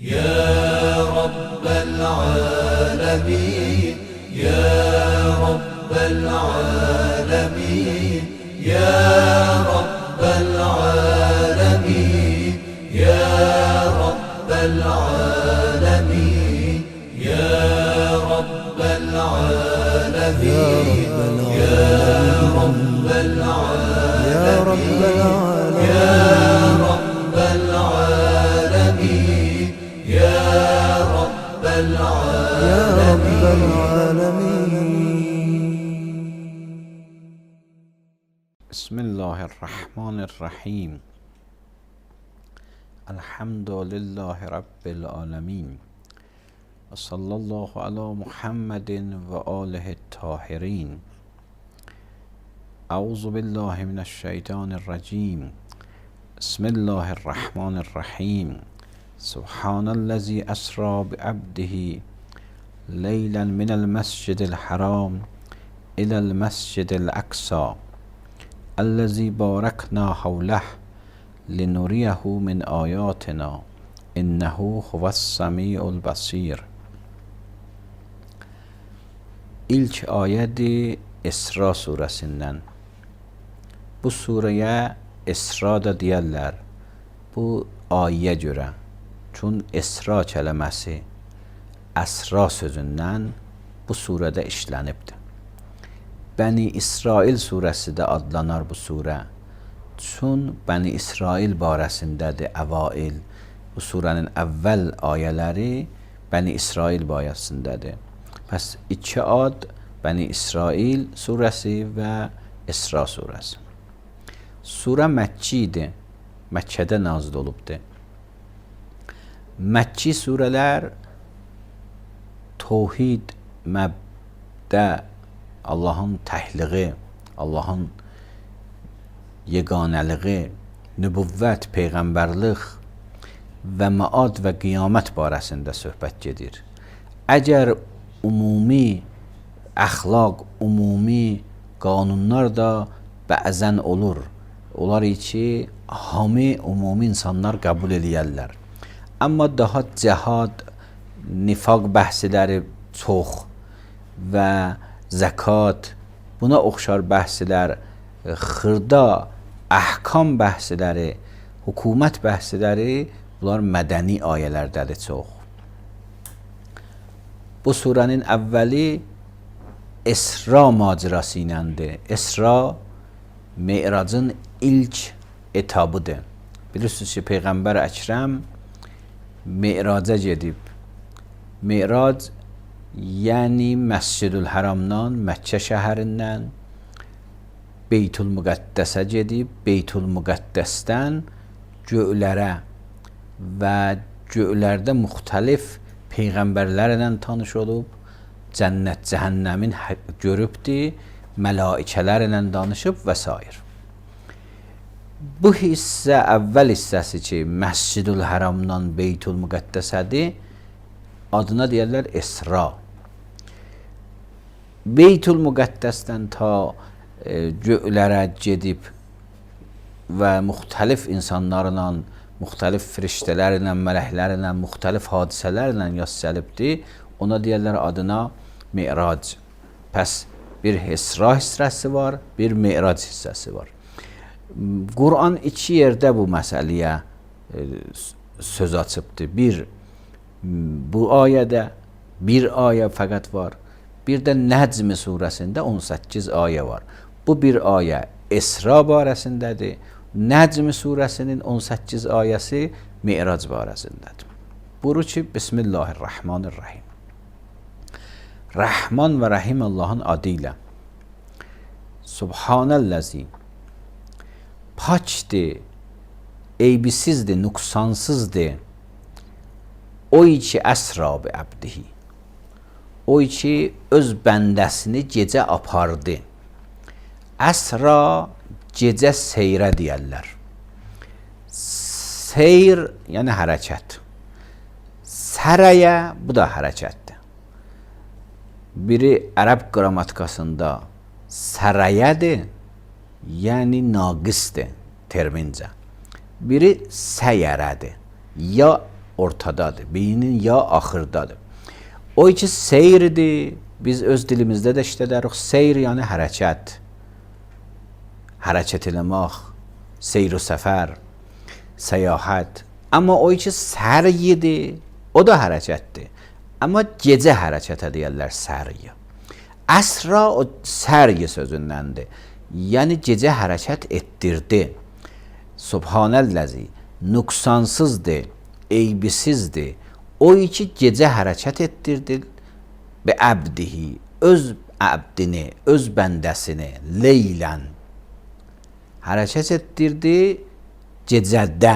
يا رب العالمين يا رب العالمين يا رب العالمين يا رب العالمين يا رب العالمين يا رب العالمين يا رب العالمين يا رب العالمين. بسم الله الرحمن الرحیم. الحمد لله رب العالمین و صلی الله علی محمد و آله الطاهرین. اعوذ بالله من الشیطان الرجیم. بسم الله الرحمن الرحیم. سبحان الذي اسرى بعبده ليلا من المسجد الحرام الى المسجد الاقصى الذي باركنا حوله لنريه من آیاتنا انه هو السمیع البصیر. İlk ayədir İsra surəsindən. Bu surəyə İsra da deyərlər. Bu ayəyə görə. Çün İsra kələməsi əsra sözündən bu surədə işlənibdir. Bəni İsrail surəsi də adlanar bu surə. Çün Bəni İsrail barəsindədir əvail. Bu surənin əvvəl ayələri Bəni İsrail barəsindədir. Pəs iki ad Bəni İsrail surəsi və İsra surəsi. Surə Məkki idi. Məkkədə nazil olubdur. Məkki surələr tövhid, məbdə, Allahın təhliği, Allahın yeganəliği, nübüvvət, peyğəmbərlik və məad və qiyamət barəsində söhbət gedir. Əgər ümumi əxlaq, ümumi qanunlar da bəzən olur. Onlar ki, hamı ümumi insanlar qəbul eləyərlər. Amma daha cəhad, nifaq bəhsləri çox və zəkat, buna oxşar bəhslər, xırda əhkam bəhsləri, hökumət bəhsləri, bunlar mədəni ayələrdədir çox. Bu surənin əvvəli İsra macirası iləndir. İsra Me'racın ilk etabıdır. Bilirsiniz ki, Peyğəmbər Əkrəm Me'raca gedib. Me'rac yəni Məscidül Həramdan, Məkkə şəhərindən Beytül Müqəddəsə gedib, Beytül Müqəddəsdən göylərə və göylərdə müxtəlif peyğəmbərlərlə tanış olub, cənnət, cəhənnəmin görübdür, mələikələrlə danışıb və s. Bu hissə, əvvəl hissəsi ki, Məscidül Həramdan Beytül Müqəddəsədir, adına deyərlər İsra. Beytül Müqəddəsdən ta göylərə gedib və müxtəlif insanlarla, müxtəlif firiştələrlə, mələklərlə, müxtəlif hadisələrlə yazılibdir. Ona deyərlər adına Me'rac. Pəs bir İsra hissəsi var, bir Me'rac hissəsi var. Quran iki yerdə bu məsələyə söz açıbdır. Bir, bu ayədə bir ayə fəqət var. Bir də Nəcm surəsində 18 ayə var. Bu bir ayə İsra barəsindədir. Nəcm surəsinin 18 ayəsi Me'rac barəsindədir. Buyurur ki, Bismillahirrahmanirrahim. Rəhman və Rəhim Allahın adı ilə. Subhanəllazi. Pakdır, eybisizdir, nüqsansızdır. Oy ki əsra bi əbdihi. Oy ki öz bəndəsini gecə apardı. Əsra gecə seyrə deyərlər. Seyr yəni hərəkət. Sərəyə bu da hərəkətdir. Biri ərəb qrammatikasında sərəyədir, yəni naqisdir termincə. Biri səyərədir, ya ortadadır. Beynin ya axırdadır. O ki seyrdir. Biz öz dilimizdə də işlədərik. Seyr yəni hərəkət. Hərəkət eləmək, seyr-u səfər, səyahət. Amma o ki səryidir, o da hərəkətdir. Amma gecə hərəkətə deyirlər səryi. Əsra o səryi sözündəndir. Yəni gecə hərəkət etdirdi. Subhanəlləzi, nüqsansızdır, eybisizdir. O ki gecə hərəkət etdirdi. Bi əbdihi, öz əbdini, öz bəndəsini, leylən hərəkət etdirdi gecədə.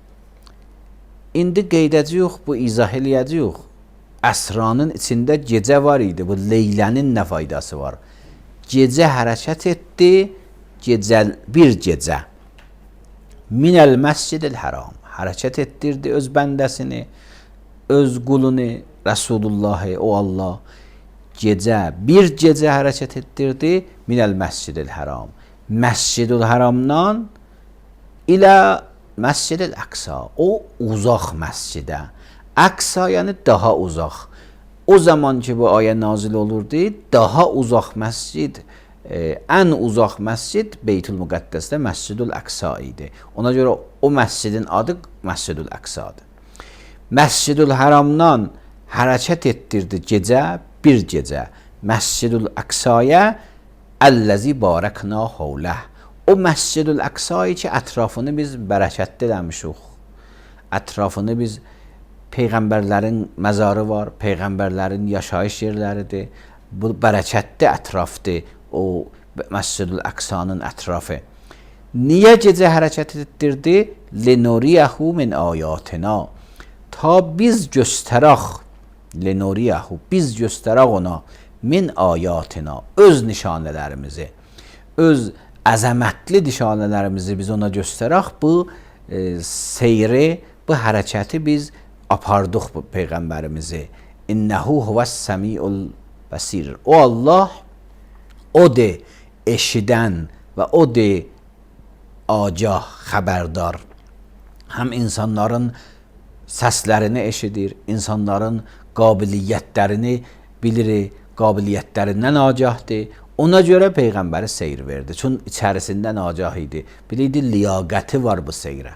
İndi qeydəcəyik, bu izah eləyəcəyik. Əsranın içində gecə var idi, bu leylənin nə faydası var? Gecə hərəkət etdi, bir gecə. Minəl məscidil həram, hərəkət etdirdi öz bəndəsini, öz qulunu, Rəsulullahı, o Allah, bir gecə hərəkət etdirdi, minəl məscidil həram. Məscidil həramdan ilə məscidil əqsa, o uzaq məscidə. Əqsa yəni daha uzaq. O zaman ki bu ayə nazil olurdu, daha uzaq məscid, ən uzaq məscid Beytül Müqəddəsdə Məscidül Əqsa idi. Ona görə o məscidin adı Məscidül Əqsadır. Məscidül Həramdan hərəkət etdirdi gecə, bir gecə. Məscidül Əqsaya əlləzi barəkna havləh. O Məscidül Əqsayı ki ətrafını biz bərəkətli eləmişik. Ətrafını biz Peyğəmbərlərin məzarı var, Peyğəmbərlərin yaşayış yerləridir. Bu bərəkətli ətrafdır, o Məscidül Əqsanın ətrafı. Niyə gecə hərəkət etdirdi? Lenuriyəhu min ayatina. Ta biz göstərək, lenuriyahu, biz göstərək ona min ayatina, öz nişanələrimizi, öz əzəmətli nişanələrimizi biz ona göstərək. Bu seyri, bu hərəkəti biz apardıq bu Peyğəmbərimizi. İnnəhu huvəs-səmi'ul bəsir. O Allah, odur eşidən və odur agah, xəbərdar. Həm insanların səslərini eşidir, insanların qabiliyyətlərini bilir, qabiliyyətlərindən agahdır. Ona görə Peyğəmbəri seyr verdi. Çünki içərisindən agah idi. Bilirdi, liyaqəti var bu seyrə.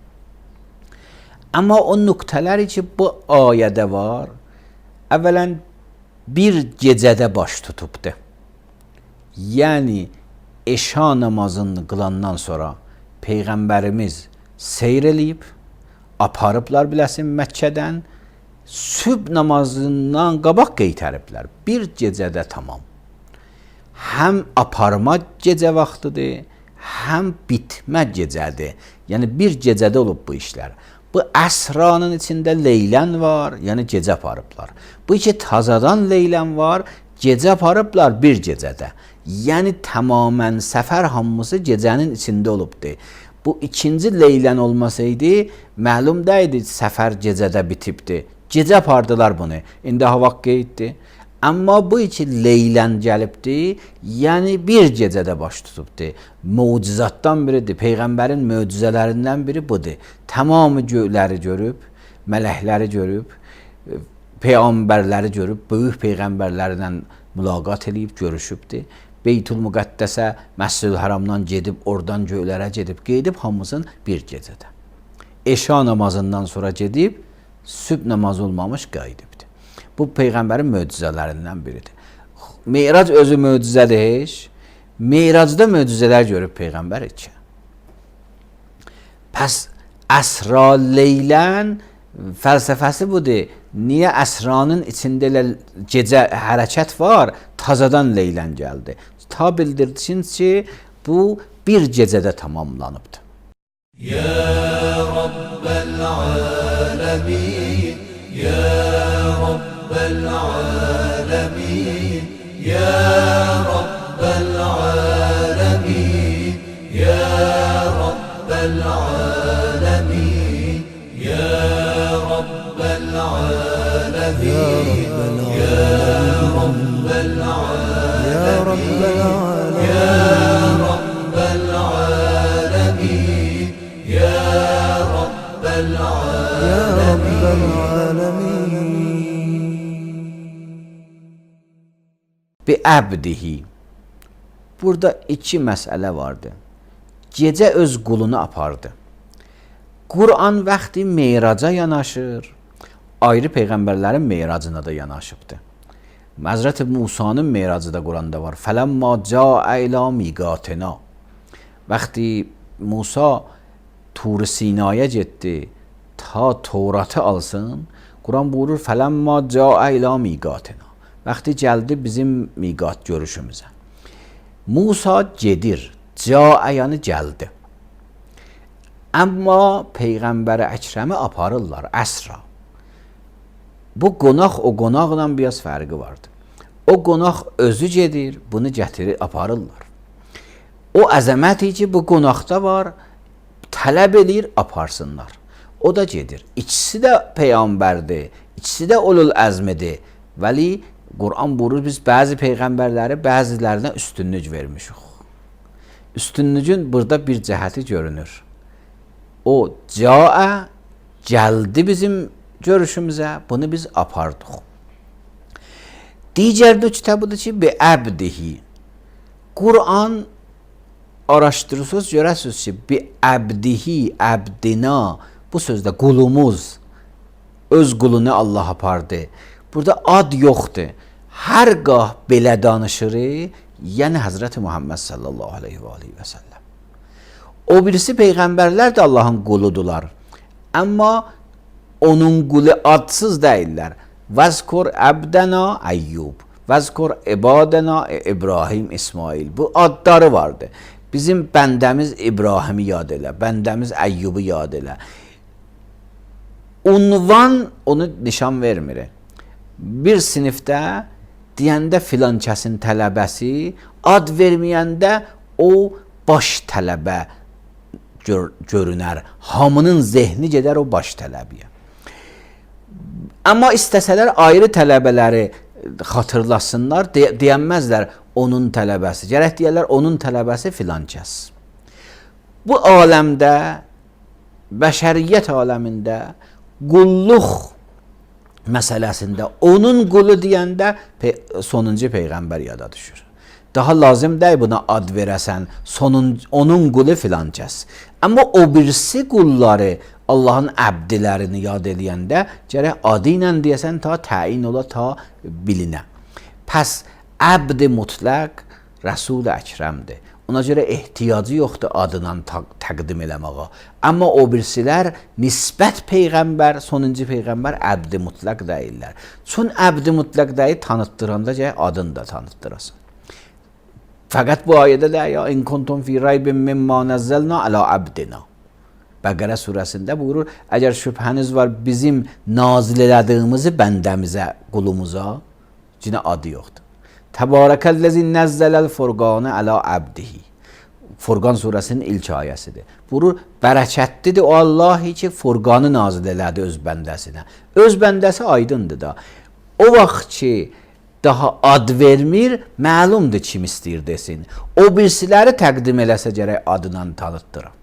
Amma o nöqtələri ki, bu ayədə var, əvvələn bir gecədə baş tutubdur. Yəni, eşa namazını qılandan sonra Peyğəmbərimiz seyr eləyib, aparıblar biləsin Məkkədən, sübh namazından qabaq qeytəriblər. Bir gecədə tamam. Həm aparma gecə vaxtıdır, həm bitmə gecədir. Yəni bir gecədə olub bu işlər. Bu əsranın içində leylən var, yəni gecə aparıblar. Bu iki tazadan leylən var, gecə aparıblar bir gecədə. Yəni tamamən səfər hamısı gecənin içində olubdur. Bu ikinci leylən olmasaydı, məlum deyildi səfər gecədə bitibdi. Gecə apardılar bunu. İndi hava qeyddir. Amma bu iki leylən gəlibdi, yəni bir gecədə baş tutubdu. Mucizatdan biridir. Peyğəmbərin möcüzələrindən biri budur. Tamamı göyləri görüb, mələkləri görüb, peyğəmbərləri görüb, böyük peyğəmbərlərlə mülaqat edib, görüşübdür. Beytül Müqəddəsə, Məscidül Həramdan gedib, oradan göylərə gedib, qeydib hamısın bir gecədə. Eşa namazından sonra gedib, sübh namazı olmamış qayıdıbdır. Bu Peyğəmbərin möcüzələrindən biridir. Meyrac özü möcüzədir. Meyracda möcüzələr görüb Peyğəmbər iki. Pəs əsra leylən fəlsəfəsi budur. Niyə əsranın içində gecə hərəkət var, tazadan leylən gəldi. Ta bildirsin ki, bu bir gecədə tamamlanıbdır. Ya Rabbel alemin, Ya Rabbel alemin, Ya Rabbel alemin, Ya Rabbel alemin, Ya Rabbel alemin, Ya Rabbel alemin, Ya Rabbel alemin, Ya Rabbel alemin, bi əbdihi. Burada iki məsələ vardı. Gecə öz qulunu apardı. Quran vaxtı meyraca yanaşır, ayrı peyğəmbərlərin meyracına da yanaşıbdı. Həzrət Musanın meyracı da Quranda var. Fələmma cəə ilə miqatina. Vaxtı Musa Tur Sinaya getdi ta Tevratı alsın, Quran buyurur fələmma cəə ilə miqatina. Vaxtı gəldi bizim miqat görüşümüzə. Musa gedir, cəə yəni gəldi. Amma Peyğəmbəri Əkrəmi aparırlar əsra. Bu qonaq o qonaqla biraz fərqi vardı. O qonaq özü gedir, bunu gətirir, aparırlar. O əzəməti ki, bu qonaqda var, tələb edir, aparsınlar. O da gedir. İkisi də Peyğəmbərdir, ikisi də ulul əzmidir. Vəli Quran buyurur, biz bəzi Peyğəmbərləri bəzilərinə üstünlük vermişik. Üstünlüğün burada bir cəhəti görünür. O cəə, gəldi bizim görüşümüzə, bunu biz apardıq. Digər nöqtə budur ki, bi əbdihi. Quran araşdırırsınız, görəsiniz ki, bi əbdihi, əbdina, bu sözdə qulumuz, öz qulunu Allah apardı. Burada ad yoxdur. Hər qah belə danışırıq, yəni Həzrəti Muhammed sallallahu aleyhi və səlləm. O birisi Peyğəmbərlər də Allahın quludular. Amma onun qulu adsız deyirlər. Vəzkur əbdəna Əyyub, vəzkur ibadəna İbrahim, İsmail. Bu adları vardı. Bizim bəndəmiz İbrahimi yad elə, bəndəmiz Əyyubu yad elə. Unvan onu nişan vermir. Bir sinifdə deyəndə filan kəsin tələbəsi, ad verməyəndə o baş tələbə görünər. Hamının zehni gedər o baş tələbiyə. Amma istəsələr ayrı tələbələri xatırlasınlar, deyənməzlər onun tələbəsi. Gərək deyərlər onun tələbəsi filan kəs. Bu aləmdə, bəşəriyyət aləmində, qulluq məsələsində onun qulu deyəndə sonuncu Peyğəmbər yada düşür. Daha lazım deyil buna ad verəsən, onun qulu filan kəs. Amma o birisi qulları, Allahın əbdilərini yad eləyəndə gərək adı ilə deyəsən ta təyin ola, ta bilinə. Pəs əbd-i mutlaq Rəsul-i Əkrəmdir. Ona görə ehtiyacı yoxdur adına təqdim eləməyə. Amma o birisilər nisbət Peyğəmbər, sonuncu Peyğəmbər əbd-i mutlaq deyirlər. Çün əbd-i mutlaq deyil, tanıtdıranda gərək adını da tanıtdırasın. Fəqət bu ayədə də ya in kuntum fi raybin mimma nazzalna ala abdina. Bəqərə surəsində buyurur, əgər şübhəniz var bizim nazil elədiyimizi bəndəmizə, qulumuza, cinə adı yoxdur. Təbarəkəl-ləzi nəzzələl furqanə alə əbdihi. Furqan surəsinin ilk ayəsidir. Buyurur, bərəkətlidir o Allah ki, Furqanı nazil elədi öz bəndəsinə. Öz bəndəsi aydındır da. O vaxt ki, daha ad vermir, məlumdur kim istəyir desin. O birisiləri təqdim eləsə gərək adından tanıtdırır.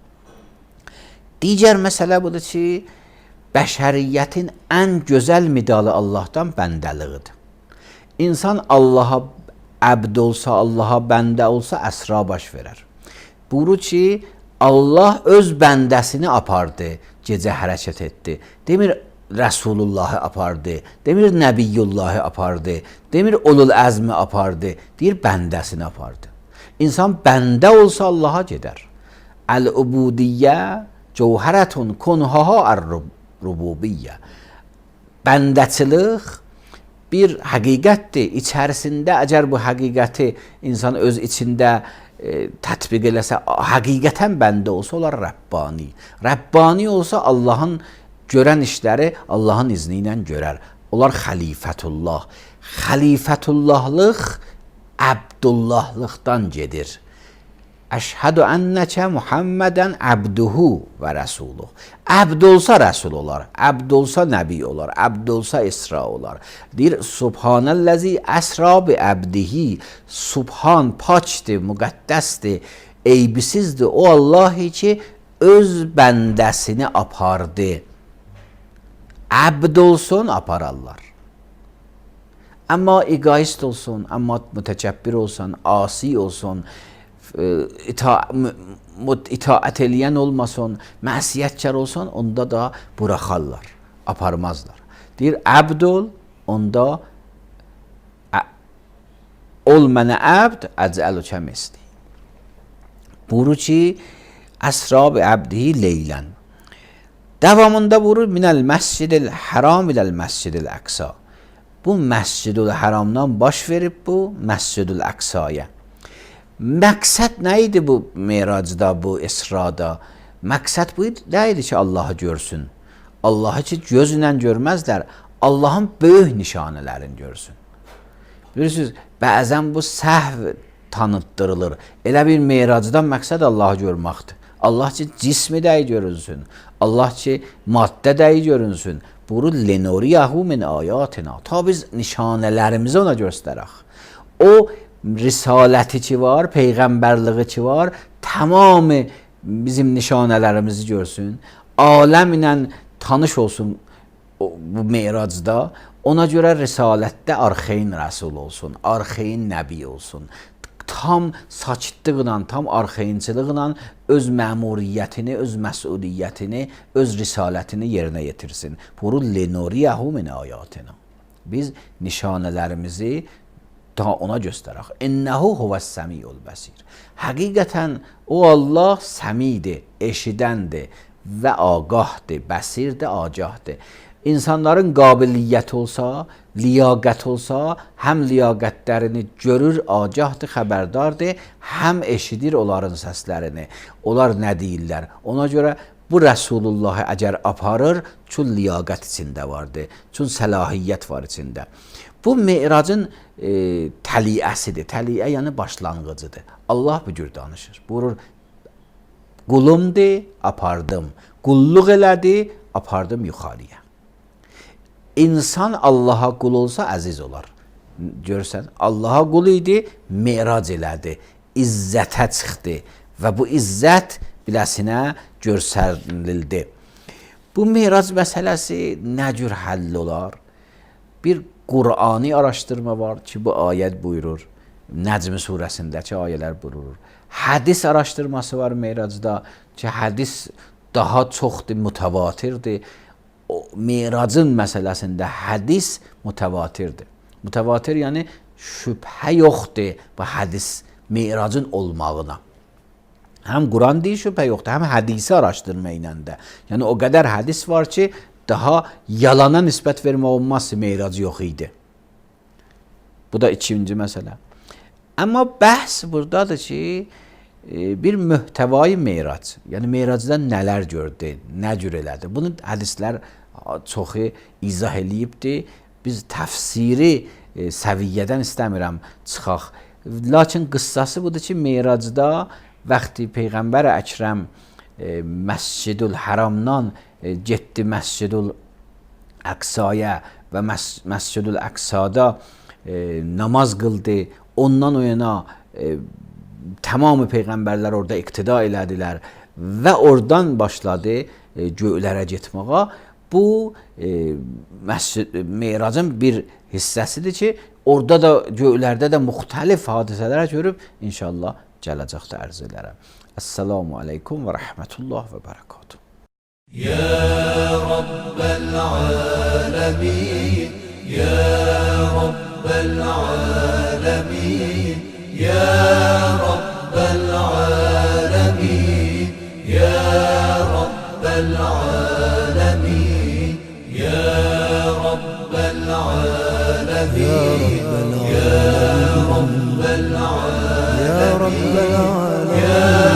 Digər məsələ budur ki, bəşəriyyətin ən gözəl midalı Allahdan bəndəliğidir. İnsan Allaha əbd olsa, Allaha bəndə olsa əsra baş verər. Buyurur ki, Allah öz bəndəsini apardı, gecə hərəkət etdi. Demir, Rəsulullahı apardı, demir, Nəbiyyullahı apardı, demir, ulul əzmi apardı, deyir, bəndəsini apardı. İnsan bəndə olsa Allaha gedər. Əl-ubudiyyə cəvhərətun kunhaha ər-rububiyyə. Bəndəçilik bir həqiqətdir. İçərisində əgər bu həqiqəti insan öz içində tətbiq eləsə, həqiqətən bəndə olsa, olar Rəbbani. Rəbbani olsa Allahın görən işləri Allahın izni ilə görər. Onlar xəlifətullah. Xəlifətullahlıq Əbdullah-lıqdan gedir. Əşhədü ənnəkə Muhammədən əbduhu və rəsuluh. Əbd olsa rəsul olar, əbd olsa nəbi olar, əbd olsa İsra olar. Deyir, Subhanəlləzi əsra bi əbdihi. Subhan paçdır, müqəddəsdir, eybisizdir. O Allahi ki, öz bəndəsini apardı. Əbd olsun, apararlar. Ama egoist olsun, ama mütekebbir olsun, asi olsun, itaat eləyen olmasın, məsiyyətkar olsun, onda da buraxarlar, aparmazlar. Deyir, əbd ol, onda ol mənə əbd, əcəlükə misli. Buyurur ki, əsra bi əbdihi leylən. Devamında buyurur, minəl məscidil haram iləl məscidil əqsa. Bu Məscidül Haramdan baş verib bu Məscidül Əqsaya. Məqsəd nə idi bu Meracda, bu İsrada? Məqsəd bu nə idi ki, Allahı görsün? Allahı ki, gözlə görməzlər, Allahın böyük nişanələrini görsün. Bilirsiniz, bəzən bu səhv tanıtdırılır. Elə bir Meracdan məqsəd Allahı görməkdir. Allah ki, cismi dəyi görünsün. Allah ki, maddə dəyi görünsün. Buyurur, lenuriyahu min ayatina. Ta biz nişanələrimizi ona göstərək. O risaləti ki var, peyğəmbərliği ki var, tamamı bizim nişanələrimizi görsün. Aləmlə tanış olsun bu Meracda. Ona görə risalətdə arxeyn rəsul olsun, arxeyn nəbi olsun. Tam sakitliqlə, tam arxeyinciliqlə öz məmuriyyətini, öz məsuliyyətini, öz risalətini yerinə yetirsin. Buyurur, lenuriyahu min ayatina. Biz nişanələrimizi daha ona göstərək. İnnehu huvəs-səmiyul bəsir. Həqiqətən o Allah səmidir, eşidəndir və agahdır, bəsirdir, agahdır. İnsanların qabiliyyəti olsa, liyaqət olsa, həm liyaqətlərini görür, agahdır, xəbərdardır, həm eşidir onların səslərini. Onlar nə deyirlər? Ona görə bu Rəsulullahı əgər aparır, çün liyaqət içində vardır, çün səlahiyyət var içində. Bu Me'racın təliəsidir. Təliə yəni başlanğıcıdır. Allah bu cür danışır. Buyurur, qulumdur, apardım. Qulluq elədi, apardım yuxarıya. İnsan Allaha qul olsa əziz olar. Görürsən, Allaha qul idi, Me'rac elədi, izzətə çıxdı və bu izzət biləsinə göstərildi. Bu Me'rac məsələsi nə cür həll olar? Bir Qur'ani araşdırma var ki, bu ayət buyurur. Nəcm surəsindəki ayələr buyurur. Hədis araşdırması var Me'racda ki, hədis daha çoxdur, mütəvatirdir. Me'racın məsələsində hədis mütəvatirdir. Mütəvatir yəni şübhə yoxdur bu hədis Me'racın olmağına. Həm Quran deyir şübhə yoxdur, həm hədisi araşdırma ilə də. Yəni o qədər hədis var ki, daha yalana nisbət vermək olmaz ki, Me'rac yox idi. Bu da ikinci məsələ. Amma bəhs buradadır ki, bir mühtəvai Me'rac, yəni Me'racdan nələr gördü, nə cür elədi. Bunu hədislər çoxu izah eləyibdir. Biz təfsiri səviyyədən istəmirəm çıxaq. Lakin qıssası budur ki, Me'racda vaxtı Peyğəmbər Əkrəm Məscidül Haramdan getdi Məscidül Əqsaya və Məscidül Əqsada namaz qıldı. Ondan o yana tamamı peyğəmbərlər orada iqtida elədilər və oradan başladı göylərə getməyə. Bu Me'racın bir hissəsidir ki, orada da göylərdə də müxtəlif hadisələr görüb inşallah gələcəkdə ərz edərəm. Esselamu aleykum və rəhmətullah və bərəkatuhu. Ya Rabbel alemin, Ya Rabbel alemin, Ya Rabbel alemin, Ya Rabbel alemin, Ya Rabbel alemin, Ya Rabbel alemin, Ya Rabbel alemin, Ya